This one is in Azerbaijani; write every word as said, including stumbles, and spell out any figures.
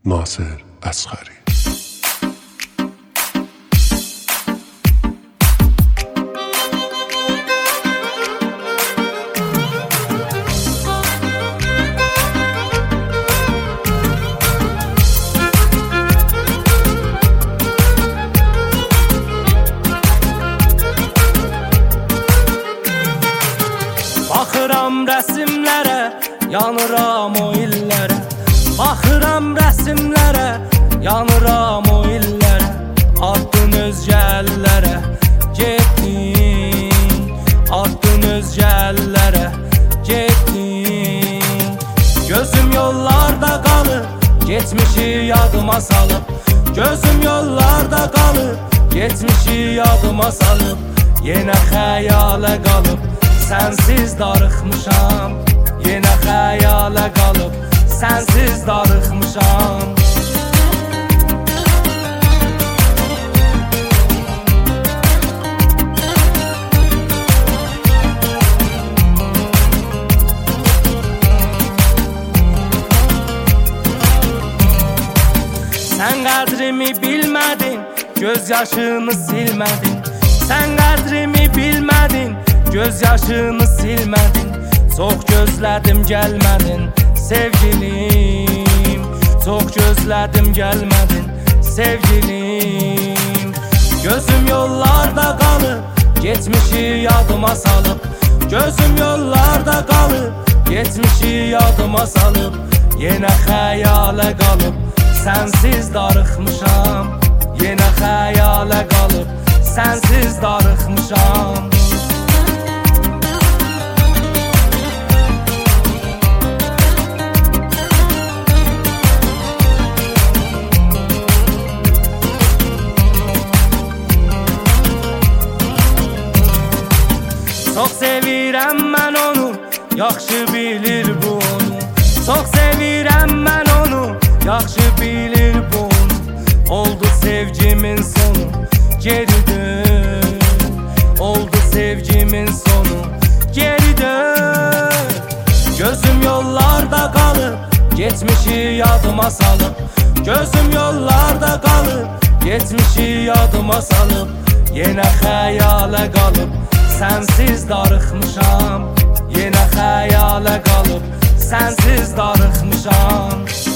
Nasir Əsgəri. Baxıram rəsimlərə, yanıram o illərə. Baxıram rəsimlərə, yanıram o illərə. Atdın özgə əllərə, getdin. Atdın özgə əllərə, getdin. Gözüm yollarda qalıb, getmişi yadıma salıb. Gözüm yollarda qalıb, getmişi yadıma salıb. Yenə xəyalə qalıb, sənsiz darıxmışam. Yenə xəyalə qalıb, sənsiz darıxmışam. Sən qədrimi bilmədin, göz yaşımı silmədin. Sən qədrimi bilmədin, göz yaşımı silmədin. Çox gözlədim gəlmədin, sevgilim. Çox gözlədim gəlmədin, sevgilim. Gözüm yollarda qalıb, getmişi yadıma salıb. Gözüm yollarda qalıb, getmişi yadıma salıb. Yenə xəyalə qalıb, sənsiz darıxmışam. Yenə xəyalə qalıb, sənsiz darıxmışam. Çox sevirəm mən onu, yaxşı bilir bu onu. Çox sevirəm mən onu, yaxşı bilir bu onu. Oldu sevgimin sonu, geri dön. Oldu sevgimin sonu, geri dön. Gözüm yollarda qalıb, getmişi yadıma salıb. Gözüm yollarda qalıb, getmişi yadıma salıb. Yenə xəyalə qalıb, sənsiz darıxmışam. Yenə xəyalə qalıb, sənsiz darıxmışam.